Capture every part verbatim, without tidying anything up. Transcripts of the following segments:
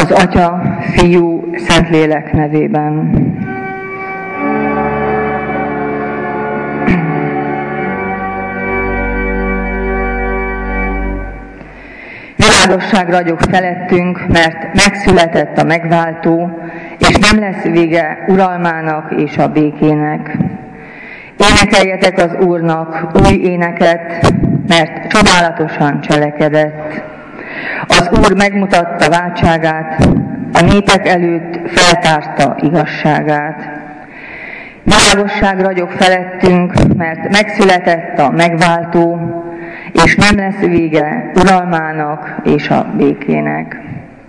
Az Atya, Fiú, Szentlélek nevében. Világosság ragyog felettünk, mert megszületett a megváltó, és nem lesz vége uralmának és a békének. Énekeljetek az Úrnak új éneket, mert csodálatosan cselekedett. Az Úr megmutatta váltságát, a népek előtt feltárta igazságát. Világosság ragyog felettünk, mert megszületett a megváltó, és nem lesz vége uralmának és a békének.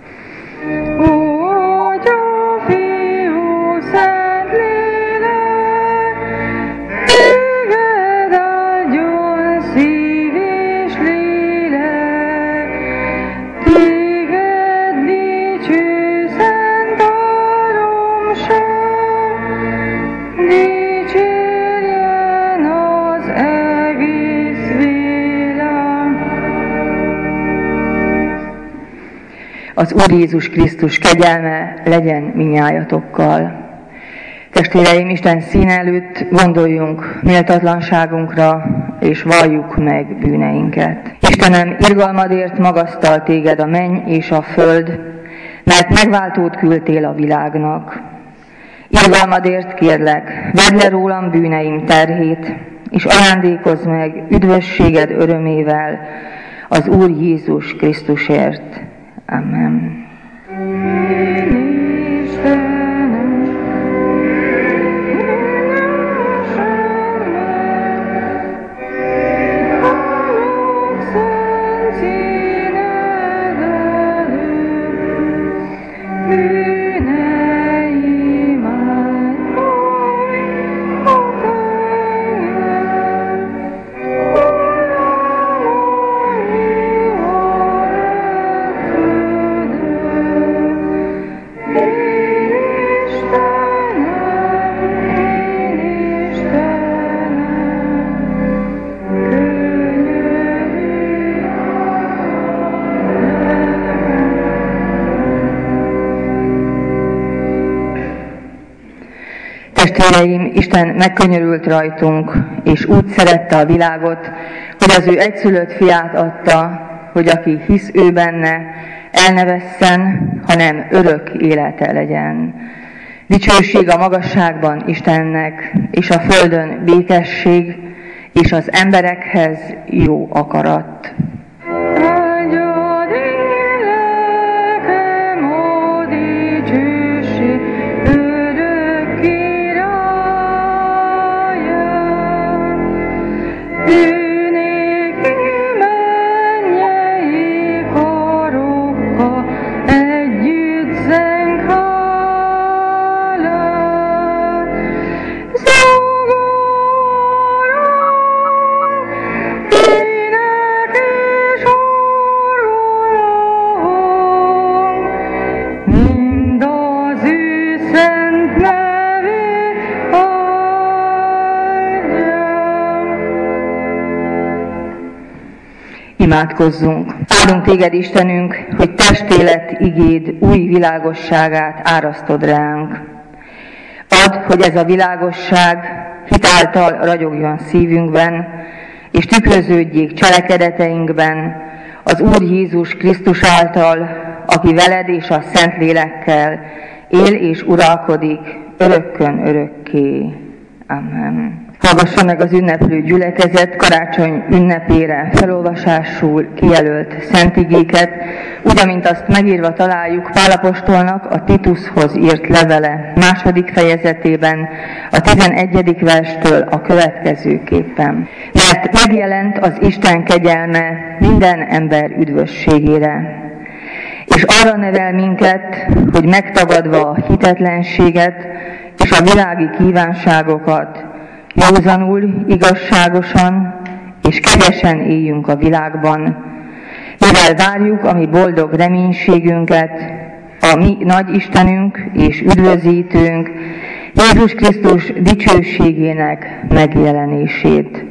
Az Úr Jézus Krisztus kegyelme legyen minnyájatokkal. Testvéreim, Isten színe előtt gondoljunk méltatlanságunkra, és valljuk meg bűneinket. Istenem, irgalmadért magasztal téged a menny és a föld, mert megváltót küldtél a világnak. Irgalmadért kérlek, vedd le rólam bűneim terhét, és ajándékozz meg üdvösséged örömével az Úr Jézus Krisztusért. Amen. Testvéreim, Isten megkönyörült rajtunk, és úgy szerette a világot, hogy az ő egyszülött fiát adta, hogy aki hisz ő benne, el ne vesszen, hanem örök élete legyen. Dicsőség a magasságban Istennek, és a földön békesség, és az emberekhez jó akarat. Imádkozzunk! Áldunk téged, Istenünk, hogy testélet igéd új világosságát árasztod ránk. Add, hogy ez a világosság hitáltal ragyogjon szívünkben, és tükröződjék cselekedeteinkben az Úr Jézus Krisztus által, aki veled és a Szentlélekkel él és uralkodik örökkön örökké. Amen. Hallgassa meg az ünneplő gyülekezet karácsony ünnepére felolvasásul kijelölt szentigéket, úgy, amint azt megírva találjuk Pál apostolnak a Titushoz írt levele második fejezetében, a tizenegyedik verstől a következőképpen. Mert megjelent az Isten kegyelme minden ember üdvösségére, és arra nevel minket, hogy megtagadva a hitetlenséget és a világi kívánságokat, józanul, igazságosan és kegyesen éljünk a világban, mivel várjuk a mi boldog reménységünket, a mi nagy Istenünk és üdvözítőnk, Jézus Krisztus dicsőségének megjelenését,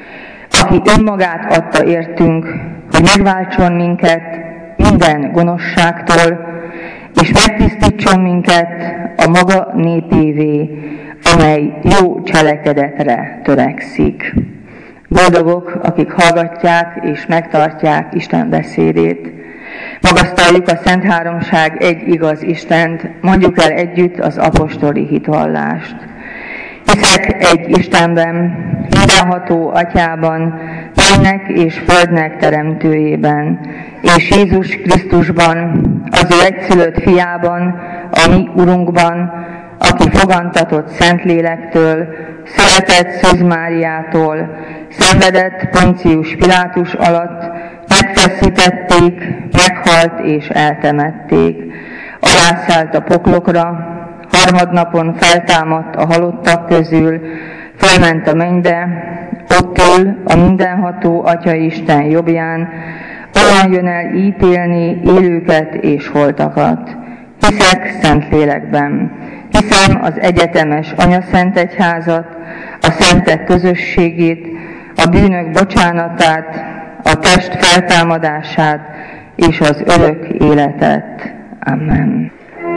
aki önmagát adta értünk, hogy megváltson minket minden gonoszságtól, és megtisztítson minket a maga népévé, amely jó cselekedetre törekszik. Boldogok, akik hallgatják és megtartják Isten beszédét. Magasztaljuk a Szent Háromság egy igaz Istent, mondjuk el együtt az apostoli hitvallást. Hiszek egy Istenben, mindenható Atyában, mennek és földnek teremtőjében, és Jézus Krisztusban, az ő egyszülött fiában, a mi Urunkban, aki fogantatott Szentlélektől, született Szűz Máriától, szenvedett Poncius Pilátus alatt, megfeszítették, meghalt és eltemették. Alászállt a poklokra, harmadnapon feltámadt a halottak közül, felment a mennybe, ott ül a mindenható Atya Isten jobbján, onnan jön el ítélni élőket és holtakat. Hiszek Szentlélekben, hiszem az egyetemes Anyaszentegyházat, a szentek közösségét, a bűnök bocsánatát, a test feltámadását és az örök életet. Amen.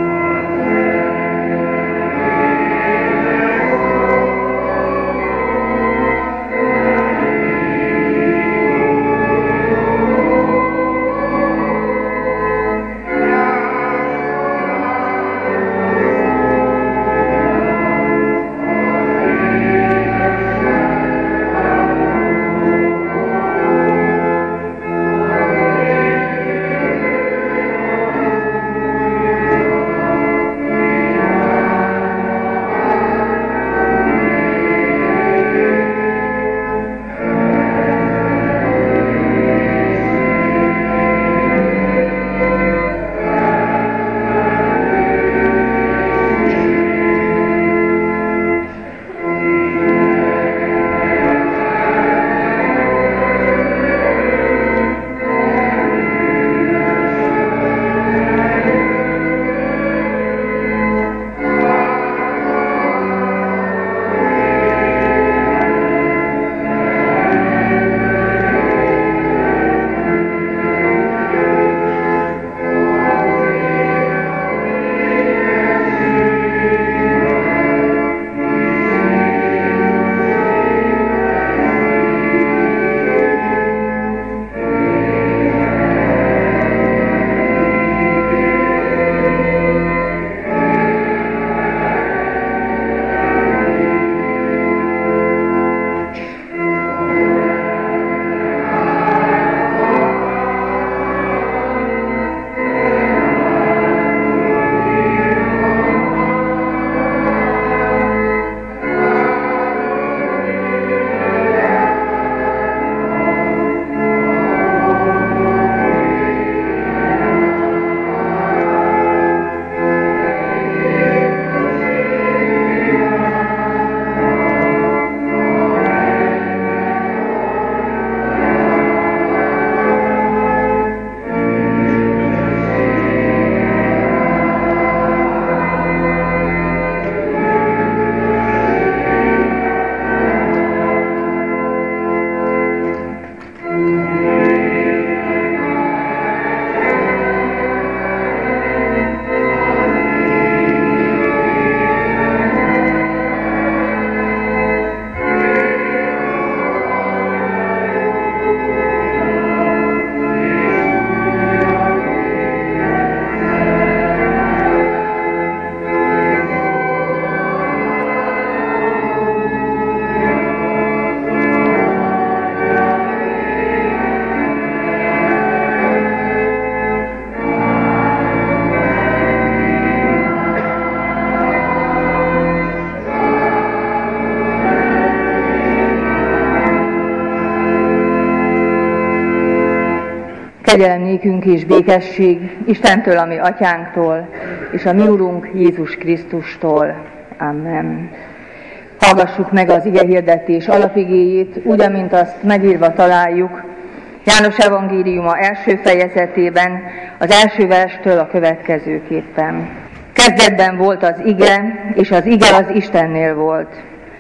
Kegyelem nékünk és békesség Istentől, a mi atyánktól, és a mi Urunk Jézus Krisztustól. Amen. Hallgassuk meg az igehirdetés alapigéjét, úgy, amint azt megírva találjuk János evangéliuma első fejezetében, az első verstől a következőképpen. Kezdetben volt az ige, és az ige az Istennél volt,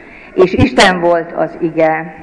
és Isten volt az ige.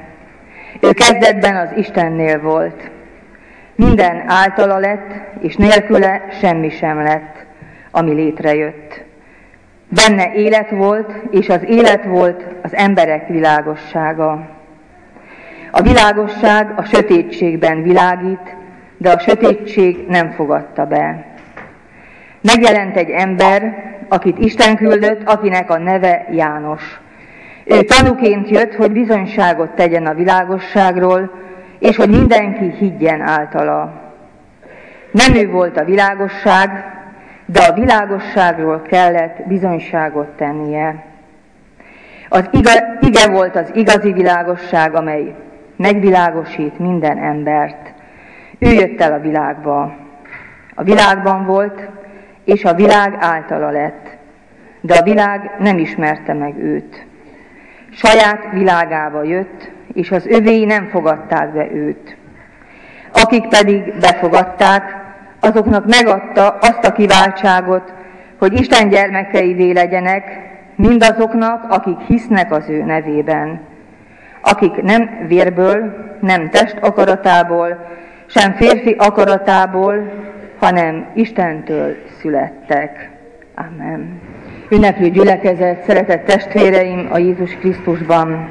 Ő kezdetben az Istennél volt. Minden általa lett, és nélküle semmi sem lett, ami létrejött. Benne élet volt, és az élet volt az emberek világossága. A világosság a sötétségben világít, de a sötétség nem fogadta be. Megjelent egy ember, akit Isten küldött, akinek a neve János. Ő tanúként jött, hogy bizonyságot tegyen a világosságról, és hogy mindenki higgyen általa. Nem ő volt a világosság, de a világosságról kellett bizonyságot tennie. Az ige, ige volt az igazi világosság, amely megvilágosít minden embert. Ő jött el a világba. A világban volt, és a világ általa lett, de a világ nem ismerte meg őt. Saját világába jött, és az övéi nem fogadták be őt. Akik pedig befogadták, azoknak megadta azt a kiváltságot, hogy Isten gyermekeivé legyenek, mindazoknak, akik hisznek az ő nevében. Akik nem vérből, nem test akaratából, sem férfi akaratából, hanem Istentől születtek. Amen. Ünneplő gyülekezet, szeretett testvéreim a Jézus Krisztusban.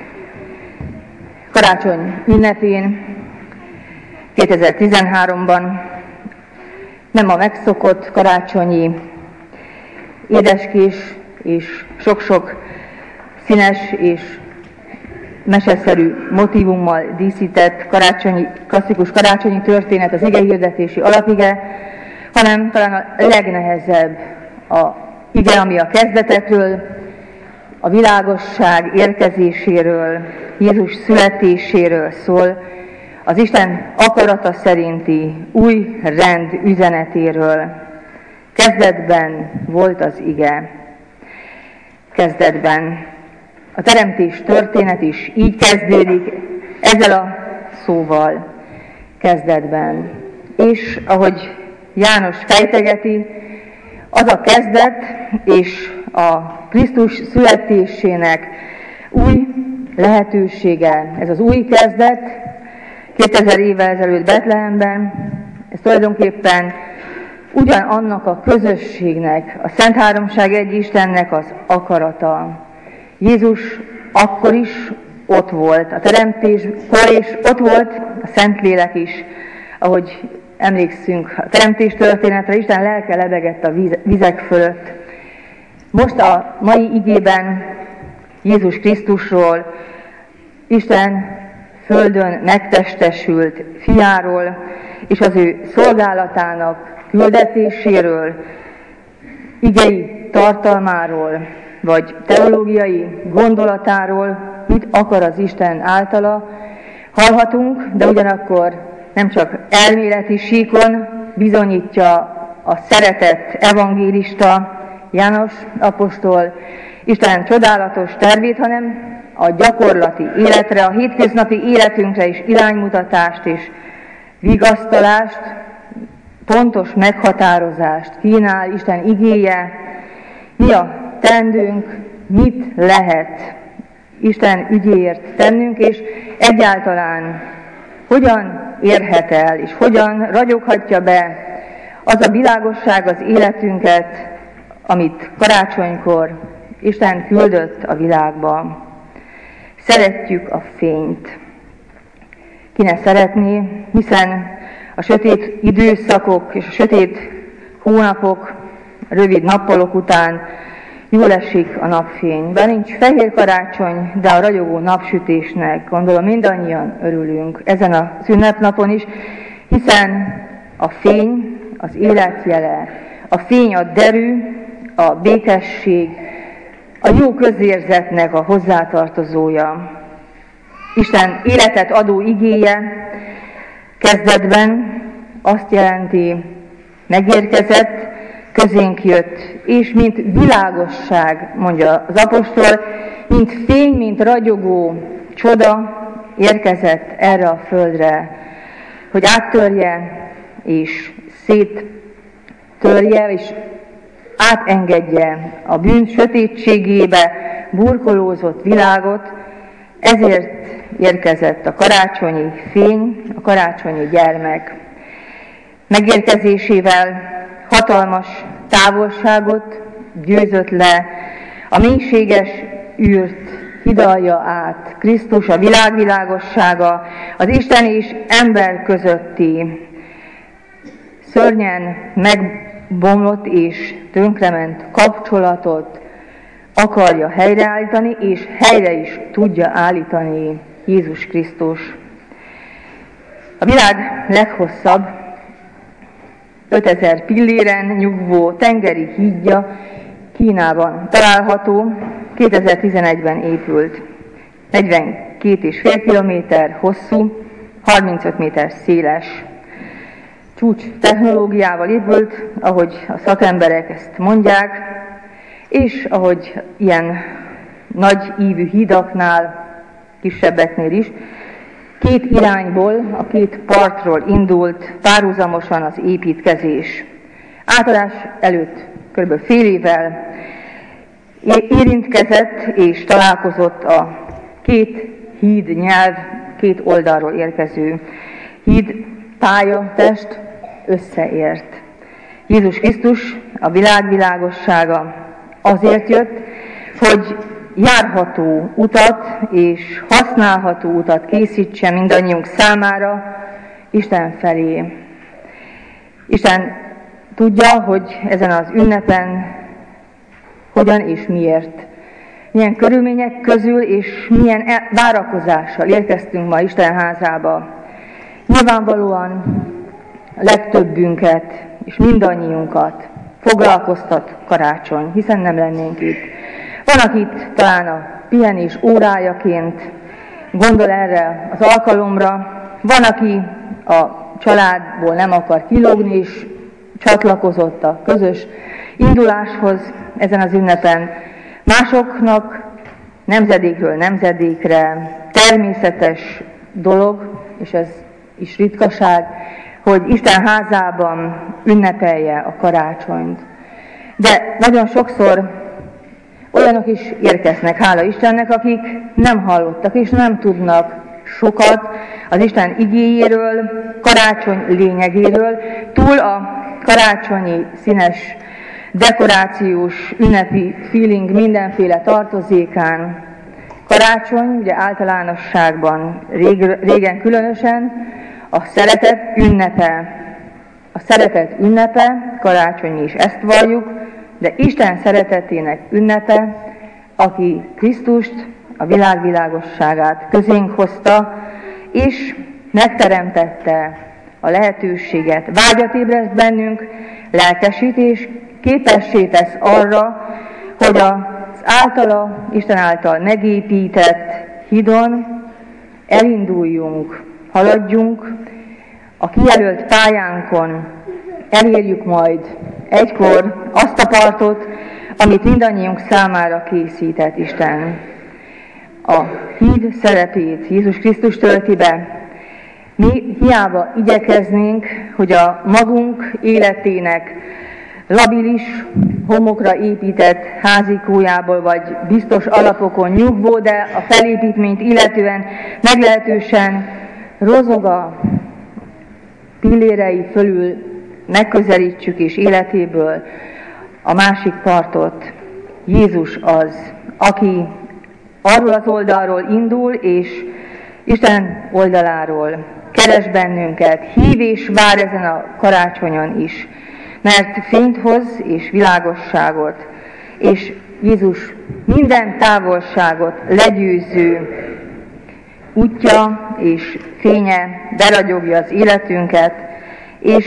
Karácsony ünnepén, kétezer-tizenháromban nem a megszokott karácsonyi édeskés és sok-sok színes és meseszerű motívummal díszített karácsonyi, klasszikus karácsonyi történet, az igehirdetési alapige, hanem talán a legnehezebb a ige, ami a kezdetekről, a világosság érkezéséről, Jézus születéséről szól, az Isten akarata szerinti új rend üzenetéről. Kezdetben volt az ige. Kezdetben. A teremtés történet is így kezdődik, ezzel a szóval, kezdetben. És ahogy János fejtegeti, az a kezdet és a Krisztus születésének új lehetősége, ez az új kezdet, kétezer évvel ezelőtt Betlehemben, ez tulajdonképpen ugyanannak a közösségnek, a Szent Háromság egy Istennek az akarata. Jézus akkor is ott volt, a teremtéskor és ott volt a Szentlélek is, ahogy emlékszünk a teremtés történetre, Isten lelke lebegett a vizek fölött. Most a mai igében Jézus Krisztusról, Isten földön megtestesült fiáról, és az ő szolgálatának küldetéséről, igei tartalmáról, vagy teológiai gondolatáról, mit akar az Isten általa, hallhatunk, de ugyanakkor nem csak elméleti síkon bizonyítja a szeretett evangélista János apostol Isten csodálatos tervét, hanem a gyakorlati életre, a hétköznapi életünkre is iránymutatást és vigasztalást, pontos meghatározást kínál Isten igéje, mi a teendőnk, mit lehet Isten ügyéért tennünk, és egyáltalán hogyan érhet el, és hogyan ragyoghatja be az a világosság az életünket, amit karácsonykor Isten küldött a világba. Szeretjük a fényt. Ki ne szeretné, hiszen a sötét időszakok és a sötét hónapok, rövid nappalok után jól esik a napfény. Bár nincs fehér karácsony, de a ragyogó napsütésnek gondolom mindannyian örülünk ezen az ünnepnapon is, hiszen a fény az élet jele, a fény a derű, a békesség, a jó közérzetnek a hozzátartozója. Isten életet adó igéje kezdetben azt jelenti, megérkezett, közénk jött, és mint világosság, mondja az apostol, mint fény, mint ragyogó csoda érkezett erre a földre, hogy áttörje és széttörje, és átengedje a bűn sötétségébe burkolózott világot, ezért érkezett a karácsonyi fény, a karácsonyi gyermek. Megérkezésével hatalmas távolságot győzött le, a mélységes űrt hidalja át. Krisztus a világvilágossága, az Isten és ember közötti szörnyen megbomlott és tönkrement kapcsolatot akarja helyreállítani, és helyre is tudja állítani Jézus Krisztus. A világ leghosszabb, ötezer pilléren nyugvó tengeri hídja Kínában található, kétezer-tizenegyben épült. negyvenkét egész öt kilométer hosszú, harmincöt méter széles. Csúcs technológiával épült, ahogy a szakemberek ezt mondják, és ahogy ilyen nagy ívű hídaknál, kisebbeknél is, két irányból, a két partról indult párhuzamosan az építkezés. Átadás előtt kb. Fél évvel érintkezett és találkozott a két híd nyelv, két oldalról érkező híd pályatest összeért. Jézus Krisztus, a világ világossága azért jött, hogy járható utat és használható utat készítsen mindannyiunk számára Isten felé. Isten tudja, hogy ezen az ünnepen hogyan és miért, milyen körülmények közül és milyen várakozással érkeztünk ma Isten házába. Nyilvánvalóan a legtöbbünket és mindannyiunkat foglalkoztat karácsony, hiszen nem lennénk itt. Van, akit talán a pihenés órájaként gondol erre az alkalomra, van, aki a családból nem akar kilógni, és csatlakozott a közös induláshoz ezen az ünnepen. Másoknak nemzedékről nemzedékre természetes dolog, és ez is ritkaság, hogy Isten házában ünnepelje a karácsonyt. De nagyon sokszor olyanok is érkeznek, hála Istennek, akik nem hallottak és nem tudnak sokat az Isten igéjéről, karácsony lényegéről, túl a karácsonyi színes dekorációs, ünnepi feeling mindenféle tartozékán. Karácsony, ugye általánosságban, rég, régen különösen, a szeretet ünnepe. A szeretet ünnepe, karácsony is ezt valljuk, de Isten szeretetének ünnepe, aki Krisztust, a világ világosságát közénk hozta, és megteremtette a lehetőséget, vágyat ébreszt bennünk, lelkesít és képessé tesz arra, hogy az általa, Isten által megépített hídon elinduljunk, haladjunk, a kijelölt pályánkon elérjük majd egykor azt a partot, amit mindannyiunk számára készített Isten. A híd szerepét Jézus Krisztus tölti be. Mi hiába igyekeznénk, hogy a magunk életének labilis, homokra épített házikójából vagy biztos alapokon nyugvó, de a felépítményt illetően meglehetősen rozog a pillérei fölül megközelítsük és életéből a másik partot. Jézus az, aki arról az oldalról indul, és Isten oldaláról keres bennünket, hív és vár ezen a karácsonyon is, mert fényt hoz és világosságot, és Jézus minden távolságot legyőző útja és fénye beragyogja az életünket, és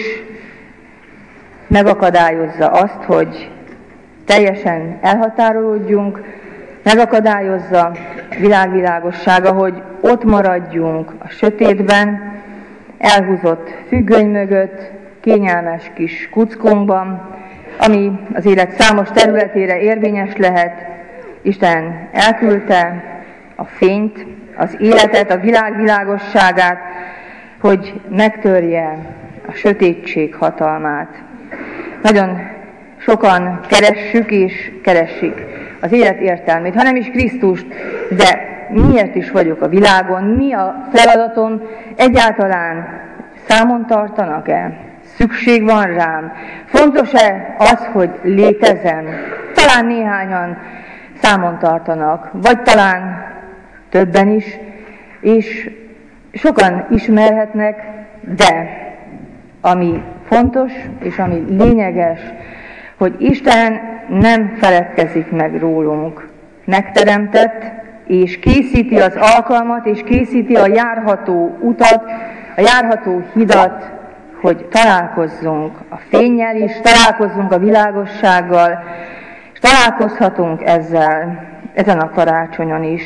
megakadályozza azt, hogy teljesen elhatárolódjunk, megakadályozza világvilágossága, hogy ott maradjunk a sötétben, elhúzott függöny mögött, kényelmes kis kuckónkban, ami az élet számos területére érvényes lehet. Isten elküldte a fényt, az életet, a világ világosságát, hogy megtörje a sötétség hatalmát. Nagyon sokan keressük és keressik az élet értelmét, ha nem is Krisztust, de miért is vagyok a világon, mi a feladatom, egyáltalán számon tartanak-e? szükség van rám? Fontos-e az, hogy létezem? Talán néhányan számon tartanak, vagy talán többen is, és sokan ismerhetnek, de ami fontos és ami lényeges, hogy Isten nem feledkezik meg rólunk. Megteremtett, és készíti az alkalmat, és készíti a járható utat, a járható hidat, hogy találkozzunk a fénnyel is, találkozzunk a világossággal, és találkozhatunk ezzel, ezen a karácsonyon is.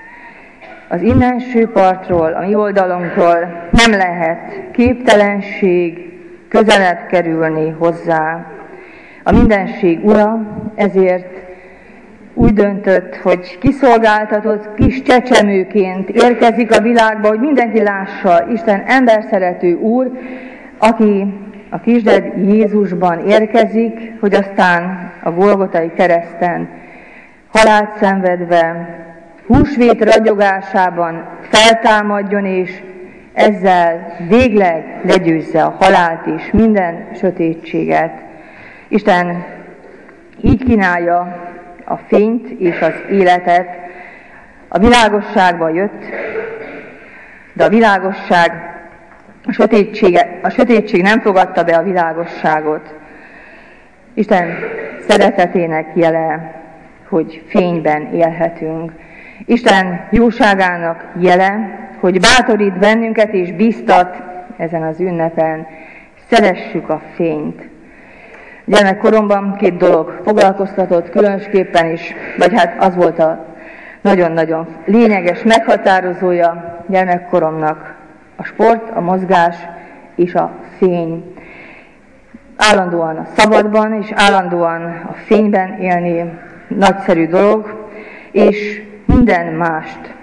Az innenső partról, a mi oldalunkról nem lehet képtelenség közelebb kerülni hozzá. A mindenség ura ezért úgy döntött, hogy kiszolgáltatott kis csecsemőként érkezik a világba, hogy mindenki lássa, Isten emberszerető Úr, aki a kisded Jézusban érkezik, hogy aztán a Golgotai kereszten halált szenvedve, húsvét ragyogásában feltámadjon, és ezzel végleg legyőzze a halált és minden sötétséget. Isten így kínálja a fényt és az életet. A világosságba jött, de a világosság, a, sötétsége, a sötétség nem fogadta be a világosságot. Isten szeretetének jele, hogy fényben élhetünk. Isten jóságának jele, hogy bátorít bennünket és biztat ezen az ünnepen. Szeressük a fényt. Gyermekkoromban két dolog foglalkoztatott különösképpen is, vagy hát az volt a nagyon-nagyon lényeges meghatározója gyermekkoromnak: a sport, a mozgás és a fény. Állandóan a szabadban és állandóan a fényben élni nagyszerű dolog, és minden mást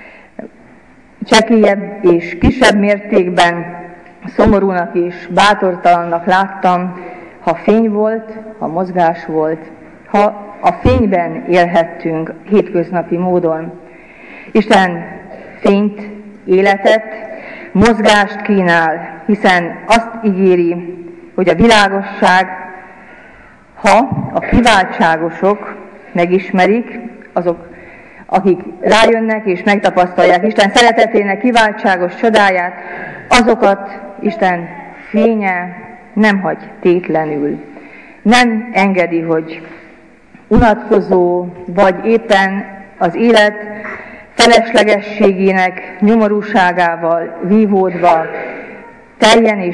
csekélyebb és kisebb mértékben szomorúnak és bátortalannak láttam, ha fény volt, ha mozgás volt, ha a fényben élhettünk hétköznapi módon. Isten fényt, életet, mozgást kínál, hiszen azt ígéri, hogy a világosság, ha a kiváltságosok megismerik, azok, akik rájönnek és megtapasztalják Isten szeretetének kiváltságos csodáját, azokat Isten fénye nem hagy tétlenül. Nem engedi, hogy unatkozó, vagy éppen az élet feleslegességének nyomorúságával vívódva teljen és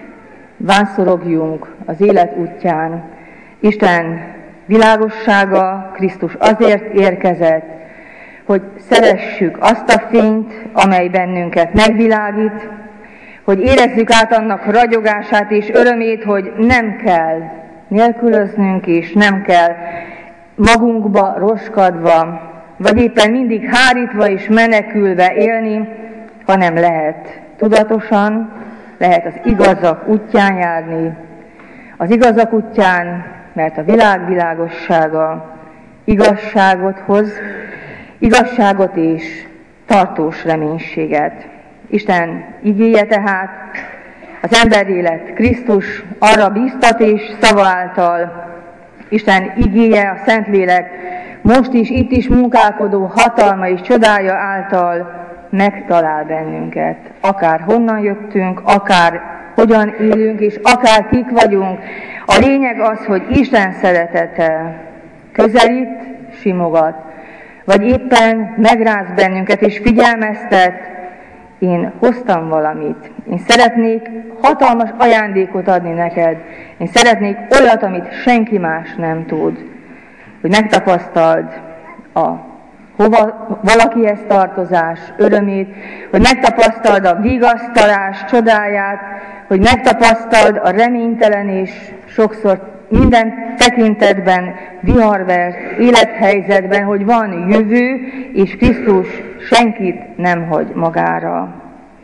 vánszorogjunk az élet útján. Isten világossága, Krisztus azért érkezett, hogy szeressük azt a fényt, amely bennünket megvilágít, hogy érezzük át annak ragyogását és örömét, hogy nem kell nélkülöznünk, és nem kell magunkba roskadva, vagy éppen mindig hárítva és menekülve élni, hanem lehet tudatosan, lehet az igazak útján járni. Az igazak útján, mert a világ világossága igazságot hoz, igazságot és tartós reménységet. Isten igéje tehát, az emberélet Krisztus arra bíztat és szava által, Isten igéje, a Szentlélek most is, itt is munkálkodó hatalma és csodája által megtalál bennünket. Akár honnan jöttünk, akár hogyan élünk, és akár kik vagyunk. A lényeg az, hogy Isten szeretete közelít, simogat, vagy éppen megráz bennünket és figyelmeztet. Én hoztam valamit. Én szeretnék hatalmas ajándékot adni neked. Én szeretnék olyat, amit senki más nem tud. Hogy megtapasztald a hova valakihez tartozás örömét, hogy megtapasztald a vigasztalás csodáját, hogy megtapasztald a reménytelen és sokszor minden tekintetben viharvert élethelyzetben, hogy van jövő, és Krisztus senkit nem hagy magára.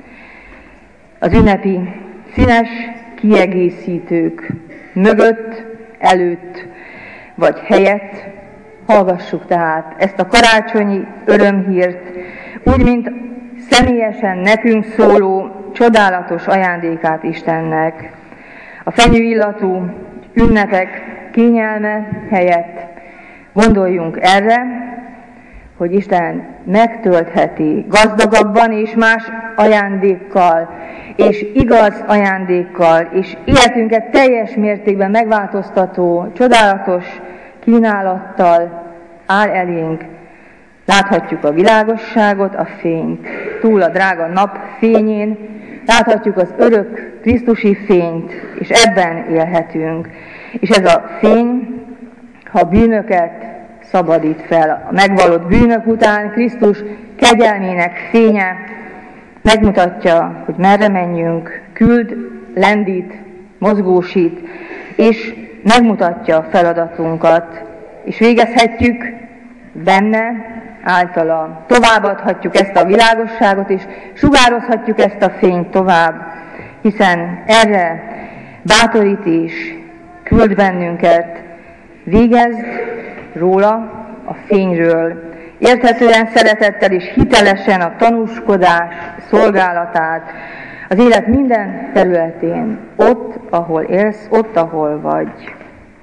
Az ünnepi színes kiegészítők mögött, előtt vagy helyett hallgassuk tehát ezt a karácsonyi örömhírt, úgy, mint személyesen nekünk szóló csodálatos ajándékát Istennek. A fenyőillatú ünnepek kényelme helyett gondoljunk erre, hogy Isten megtöltheti gazdagabban és más ajándékkal, és igaz ajándékkal, és életünket teljes mértékben megváltoztató, csodálatos kínálattal áll elénk. Láthatjuk a világosságot, a fényt, túl a drága nap fényén, láthatjuk az örök krisztusi fényt, és ebben élhetünk. És ez a fény, ha bűnöket szabadít fel, a megvallott bűnök után Krisztus kegyelmének fénye megmutatja, hogy merre menjünk, küld, lendít, mozgósít, és megmutatja a feladatunkat, és végezhetjük benne, általa továbbadhatjuk ezt a világosságot, és sugározhatjuk ezt a fényt tovább, hiszen erre bátorít és küld bennünket. Végezd róla, a fényről, érthetően, szeretettel és hitelesen a tanúskodás szolgálatát az élet minden területén, ott, ahol élsz, ott, ahol vagy.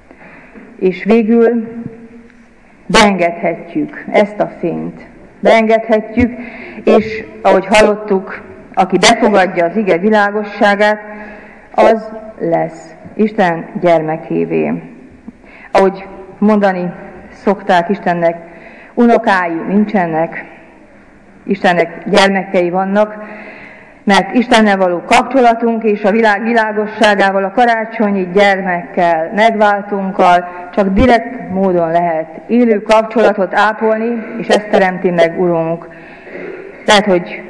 És végül beengedhetjük ezt a fényt. Beengedhetjük, és ahogy hallottuk, aki befogadja az ige világosságát, az lesz Isten gyermekévé. Ahogy mondani szokták, Istennek unokái nincsenek, Istennek gyermekei vannak, mert Istennel való kapcsolatunk és a világ világosságával, a karácsonyi gyermekkel, megváltunkkal csak direkt módon lehet élő kapcsolatot ápolni, és ezt teremti meg Urunk. Tehát, hogy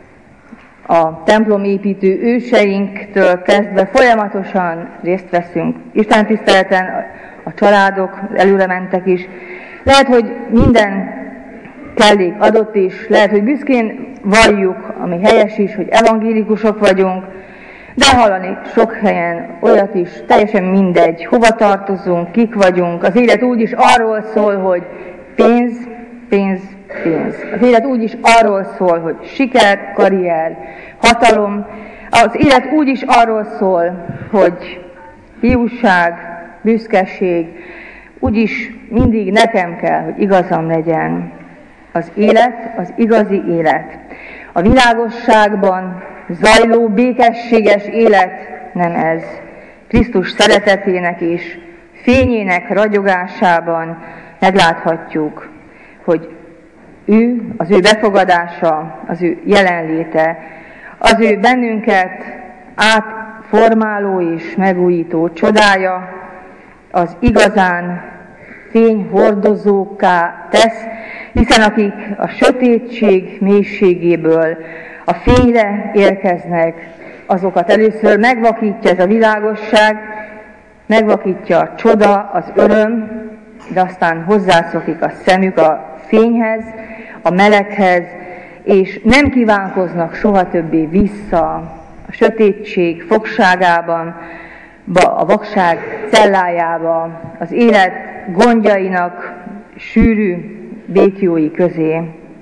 a templomépítő őseinktől kezdve folyamatosan részt veszünk Isten tiszteleten, a családok előre mentek is. Lehet, hogy minden kellék adott is, lehet, hogy büszkén valljuk, ami helyes is, hogy evangélikusok vagyunk, de hallani sok helyen olyat is, teljesen mindegy, hova tartozunk, kik vagyunk. Az élet úgyis arról szól, hogy pénz, pénz, pénz. Az élet úgyis arról szól, hogy siker, karrier, hatalom. Az élet úgyis arról szól, hogy hiúság, büszkeség, úgyis mindig nekem kell, hogy igazam legyen. Az élet, az igazi élet. A világosságban zajló, békességes élet nem ez. Krisztus szeretetének és fényének ragyogásában megláthatjuk, hogy ő, az ő befogadása, az ő jelenléte, az ő bennünket átformáló és megújító csodája, az igazán fényhordozókká tesz, hiszen akik a sötétség mélységéből a fényre érkeznek, azokat először megvakítja ez a világosság, megvakítja a csoda, az öröm, de aztán hozzászokik a szemük a fényhez, a meleghez, és nem kívánkoznak soha többé vissza a sötétség fogságában, a vakság cellájába, az élet gondjainak sűrű békjói közé.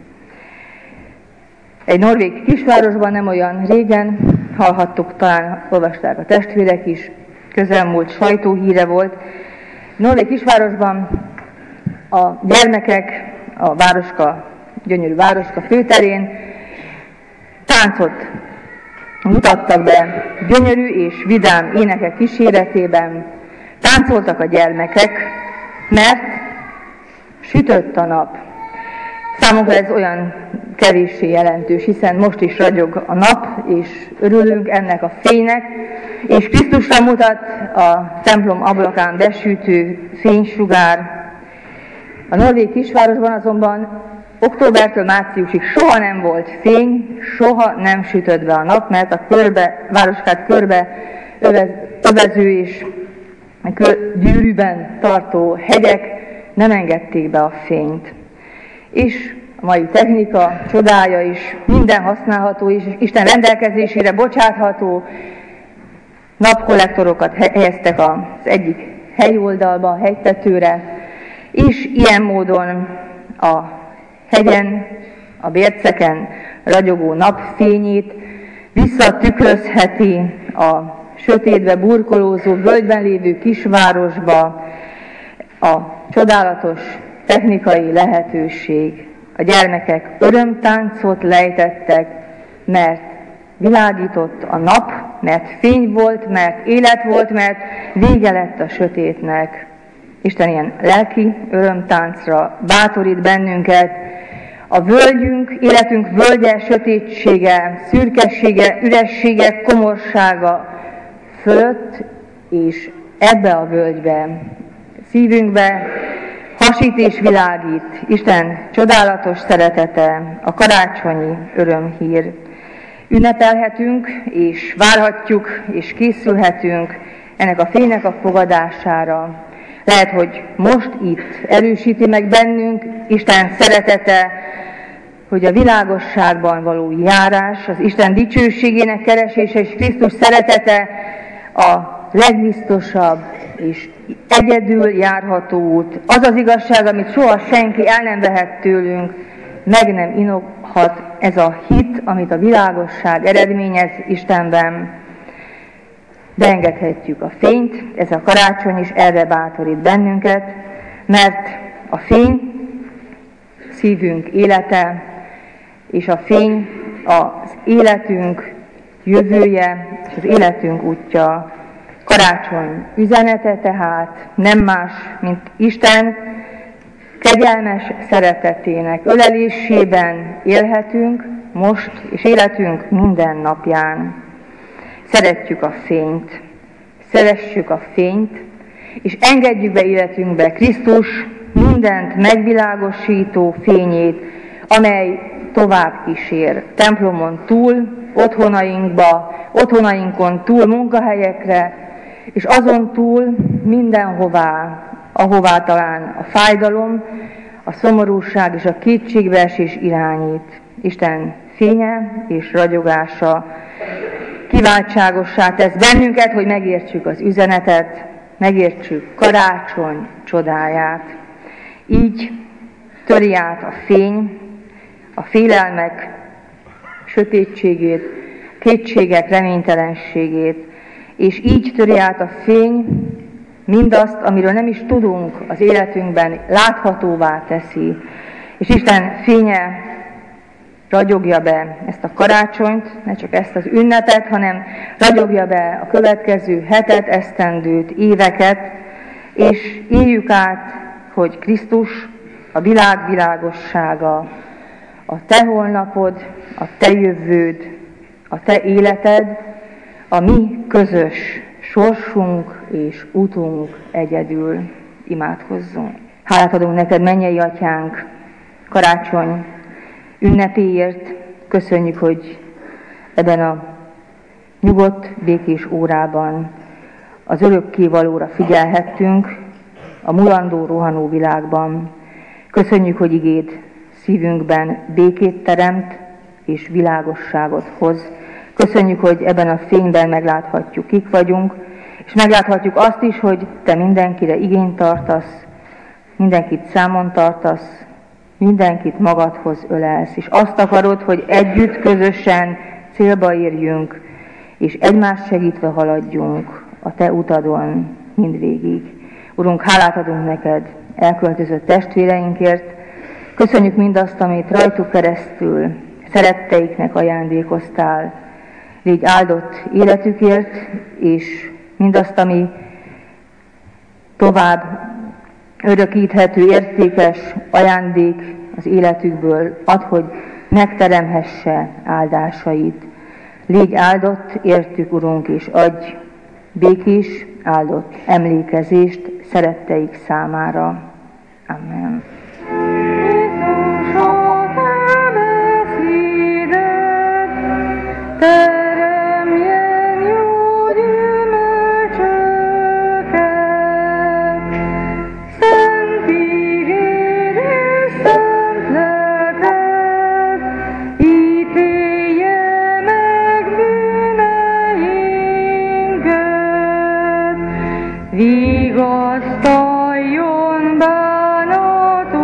Egy norvég kisvárosban nem olyan régen, hallhattuk, talán olvasták a testvérek is, közelmúlt sajtóhíre volt. Norvég kisvárosban a gyermekek a városka, gyönyörű városka főterén táncot mutattak be, gyönyörű és vidám énekek kíséretében. Táncoltak a gyermekek, mert sütött a nap. Számunkra ez olyan kevéssé jelentős, hiszen most is ragyog a nap, és örülünk ennek a fénynek, és Krisztusra mutat a templom ablakán besütő fénysugár. A norvég kisvárosban azonban októbertől márciusig soha nem volt fény, soha nem sütött be a nap, mert a körbe, városkát körbe övez, övező és gyűrűben tartó hegyek nem engedték be a fényt. És a mai technika csodája is minden használható, és Isten rendelkezésére bocsátható napkollektorokat helyeztek az egyik helyoldalba, a hegytetőre, és ilyen módon a hegyen, a bérceken ragyogó napfényét visszatükrözheti a sötétbe burkolózó völgyben lévő kisvárosba a csodálatos technikai lehetőség. A gyermekek örömtáncot lejtettek, mert világított a nap, mert fény volt, mert élet volt, mert vége lett a sötétnek. Isten ilyen lelki örömtáncra bátorít bennünket. A völgyünk, életünk völgye, sötétsége, szürkessége, üressége, komorsága fölött, és ebbe a völgybe, szívünkbe hasít és világít Isten csodálatos szeretete, a karácsonyi örömhír. Ünnepelhetünk, és várhatjuk, és készülhetünk ennek a fénynek a fogadására. Lehet, hogy most itt erősíti meg bennünk Isten szeretete, hogy a világosságban való járás, az Isten dicsőségének keresése és Krisztus szeretete a legbiztosabb és egyedül járható út. Az az igazság, amit soha senki el nem vehet tőlünk, meg nem inoghat ez a hit, amit a világosság eredményez Istenben. Beengedhetjük a fényt, ez a karácsony is erre bátorít bennünket, mert a fény szívünk élete, és a fény az életünk jövője, és az életünk útja. Karácsony üzenete tehát nem más, mint Isten kegyelmes szeretetének ölelésében élhetünk most, és életünk minden napján. Szeretjük a fényt, szeressük a fényt, és engedjük be életünkbe Krisztus mindent megvilágosító fényét, amely tovább kísér templomon túl, otthonainkba, otthonainkon túl, munkahelyekre, és azon túl mindenhová, ahová talán a fájdalom, a szomorúság és a kétségbeesés irányít. Isten fénye és ragyogása kiváltságossá tesz bennünket, hogy megértsük az üzenetet, megértsük karácsony csodáját. Így töri át a fény, a félelmek sötétségét, kétségek reménytelenségét, és így töri át a fény mindazt, amiről nem is tudunk, az életünkben láthatóvá teszi. És Isten fénye ragyogja be ezt a karácsonyt, ne csak ezt az ünnepet, hanem ragyogja be a következő hetet, esztendőt, éveket, és éljük át, hogy Krisztus, a világ világossága, a te holnapod, a te jövőd, a te életed, a mi közös sorsunk és utunk egyedül. Imádkozzunk. Hálát adunk neked, mennyei atyánk, karácsony ünnepéért. Köszönjük, hogy ebben a nyugodt, békés órában az örökkévalóra figyelhettünk a mulandó, rohanó világban. Köszönjük, hogy igéd szívünkben békét teremt és világosságot hoz. Köszönjük, hogy ebben a fényben megláthatjuk, kik vagyunk, és megláthatjuk azt is, hogy te mindenkire igényt tartasz, mindenkit számon tartasz, mindenkit magadhoz ölelsz, és azt akarod, hogy együtt, közösen célba érjünk, és egymást segítve haladjunk a te utadon mindvégig. Urunk, hálát adunk neked elköltözött testvéreinkért, köszönjük mindazt, amit rajtuk keresztül szeretteiknek ajándékoztál. Légy áldott életükért, és mindazt, ami tovább örökíthető, értékes ajándék az életükből, add, hogy megteremhesse áldásait. Légy áldott értük, Urunk, és adj békés, áldott emlékezést szeretteik számára. Amen. Vigasztaljon bánatunk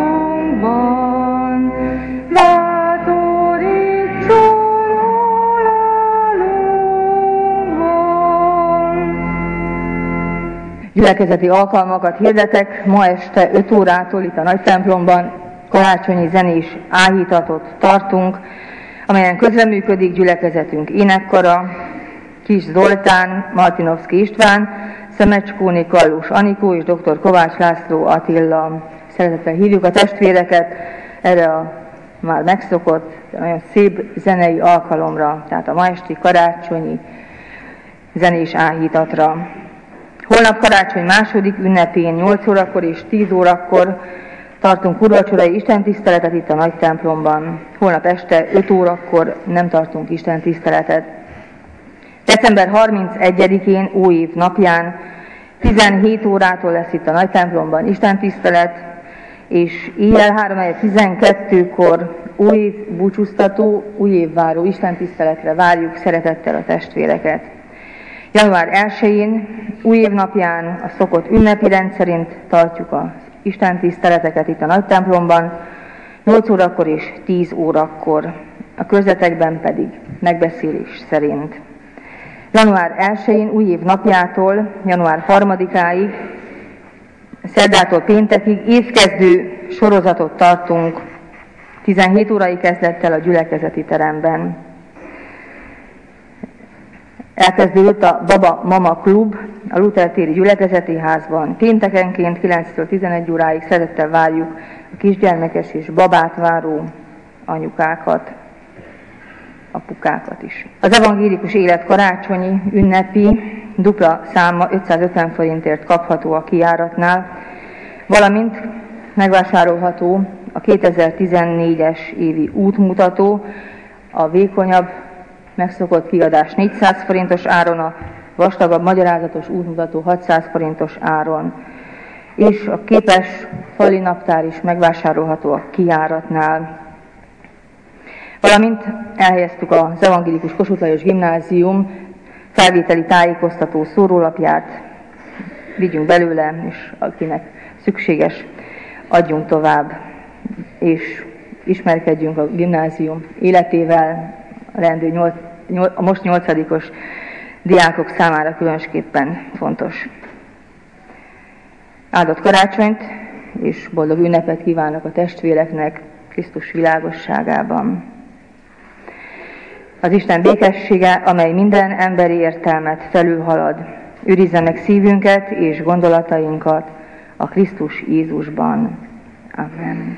gyülekezeti alkalmakat hirdetek. Ma este öt órától itt a nagy templomban karácsonyi zenés áhítatot tartunk, amelyen közreműködik gyülekezetünk énekkara, Kis Zoltán, Martinovszki István, Szemecskóni Kallus Anikó és dr. Kovács László Attila. Szeretettel hívjuk a testvéreket erre a már megszokott, nagyon szép zenei alkalomra, tehát a ma esti karácsonyi zenés áhítatra. Holnap karácsony második ünnepén nyolc órakor és tíz órakor tartunk úrvacsorai istentiszteletet itt a nagy templomban. Holnap este öt órakor nem tartunk istentiszteletet. december harmincegyedikén újév napján tizenhét órától lesz itt a nagy templomban istentisztelet, és éjjel három tizenkettőkor újév búcsúztató, újévváró istentiszteletre várjuk szeretettel a testvéreket. január elsején, újév napján a szokott ünnepi rendszerint tartjuk az istentiszteleteket itt a nagy templomban, nyolc órakor és tíz órakor, a körzetekben pedig megbeszélés szerint. január elsején, újév napjától január harmadikáig, szerdától péntekig évkezdő sorozatot tartunk tizenhét órai kezdettel a gyülekezeti teremben. Elkezdődött a Baba Mama Klub a Luther téri gyülekezeti házban. Péntekenként kilenctől tizenegy óráig szeretettel várjuk a kisgyermekes és babát váró anyukákat, apukákat is. Az evangélikus élet karácsonyi ünnepi dupla száma ötszázötven forintért kapható a kijáratnál, valamint megvásárolható a kétezer-tizennégyes évi útmutató, a vékonyabb megszokott kiadás négyszáz forintos áron, a vastagabb magyarázatos útmutató hatszáz forintos áron, és a képes fali naptár is megvásárolható a kijáratnál. Valamint elhelyeztük az evangélikus Kossuth Lajos Gimnázium felvételi tájékoztató szórólapját, vigyünk belőle, és akinek szükséges, adjunk tovább, és ismerkedjünk a gimnázium életével, a leendő nyolc, nyolc, a most nyolcadikos diákok számára különösképpen fontos. Áldott karácsonyt és boldog ünnepet kívánok a testvéreknek Krisztus világosságában. Az Isten békessége, amely minden emberi értelmet felülhalad, őrizze meg szívünket és gondolatainkat a Krisztus Jézusban. Amen.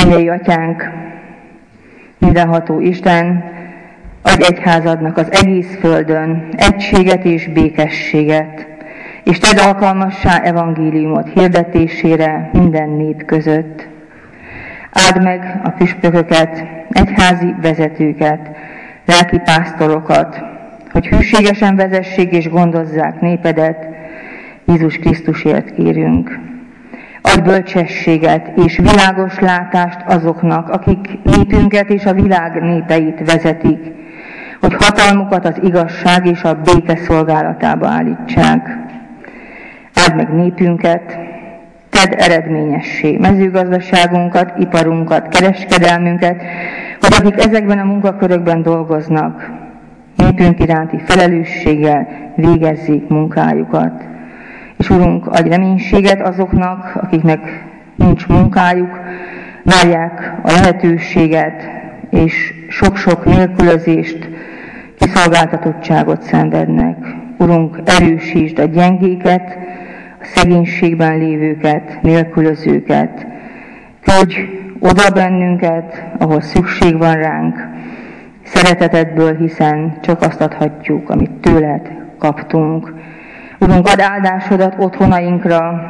Mennyei Atyánk, mindenható Isten, adj egyházadnak az egész földön egységet és békességet, és tedd alkalmassá evangéliumot hirdetésére minden nép között. Áld meg a püspököket, egyházi vezetőket, lelki pásztorokat, hogy hűségesen vezessék és gondozzák népedet, Jézus Krisztusért kérünk. Adj bölcsességet és világos látást azoknak, akik népünket és a világ népeit vezetik, hogy hatalmukat az igazság és a béke szolgálatába állítsák. Áld meg népünket, tedd eredményessé mezőgazdaságunkat, iparunkat, kereskedelmünket, hogy akik ezekben a munkakörökben dolgoznak, népünk iránti felelősséggel végezzék munkájukat. És Urunk, adj reménységet azoknak, akiknek nincs munkájuk, várják a lehetőséget, és sok-sok nélkülözést, kiszolgáltatottságot szenvednek. Urunk, erősítsd a gyengéket, a szegénységben lévőket, nélkülözőket. Küldj oda bennünket, ahol szükség van ránk, szeretetedből, hiszen csak azt adhatjuk, amit tőled kaptunk. Urunk, add áldásodat otthonainkra,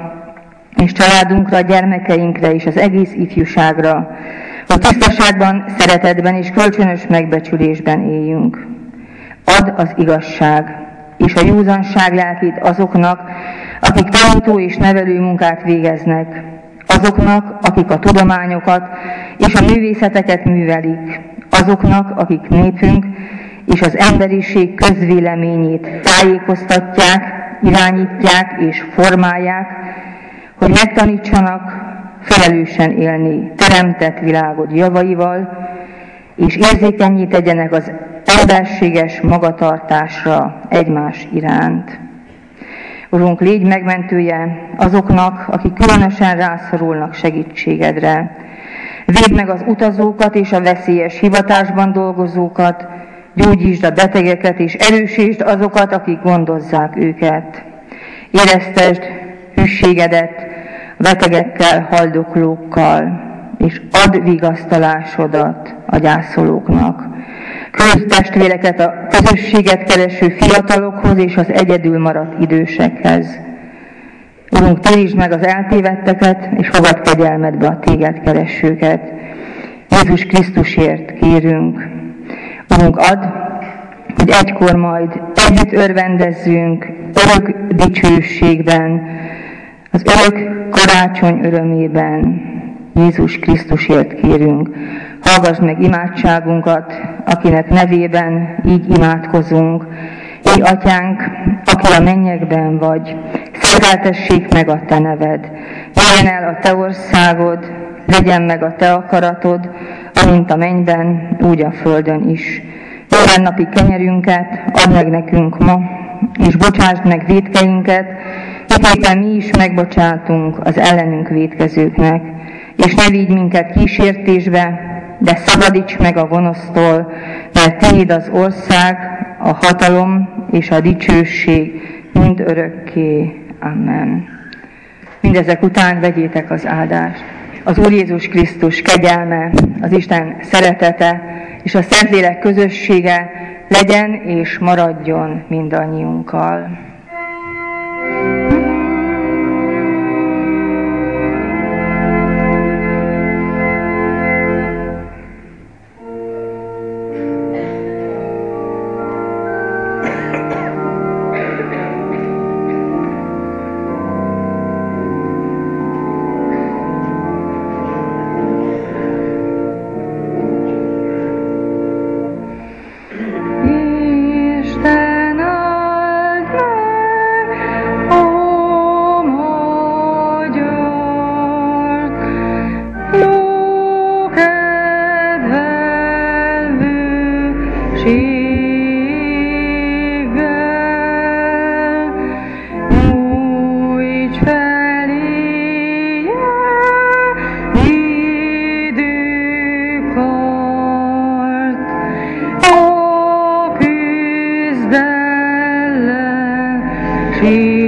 és családunkra, gyermekeinkre, és az egész ifjúságra, hogy tisztaságban, szeretetben és kölcsönös megbecsülésben éljünk. Add az igazság és a józanság lelkét azoknak, akik tanító és nevelő munkát végeznek, azoknak, akik a tudományokat és a művészeteket művelik, azoknak, akik népünk és az emberiség közvéleményét tájékoztatják, irányítják és formálják, hogy megtanítsanak felelősen élni teremtett világod javaival, és érzékennyé tegyenek az emberséges magatartásra egymás iránt. Urunk, légy megmentője azoknak, akik különösen rászorulnak segítségedre. Védd meg az utazókat és a veszélyes hivatásban dolgozókat, gyógyítsd a betegeket és erősítsd azokat, akik gondozzák őket. Éreztesd hűségedet a betegekkel, haldoklókkal, és add vigasztalásodat a gyászolóknak. Küld testvéreket a közösséget kereső fiatalokhoz és az egyedül maradt idősekhez. Urunk, térítsd meg az eltévedteket, és fogadd kegyelmedbe a téged keresőket. Jézus Krisztusért kérünk. Urunk, add, hogy egykor majd együtt örvendezzünk örök dicsőségben, az örök karácsony örömében. Jézus Krisztusért kérünk. Hallgass meg imádságunkat, akinek nevében így imádkozunk. Éj Atyánk, aki a mennyekben vagy, szenteltessék meg a Te neved. Jöjjön el a Te országod, legyen meg a Te akaratod, amint a mennyben, úgy a földön is. Mindennapi kenyerünket add meg nekünk ma, és bocsásd meg vétkeinket, miképpen mi is megbocsátunk az ellenünk vétkezőknek, és ne vigy minket kísértésbe, de szabadíts meg a gonosztól, mert Tiéd az ország, a hatalom és a dicsőség mind örökké. Amen. Mindezek után vegyétek az áldást. Az Úr Jézus Krisztus kegyelme, az Isten szeretete és a Szentlélek közössége legyen és maradjon mindannyiunkkal. She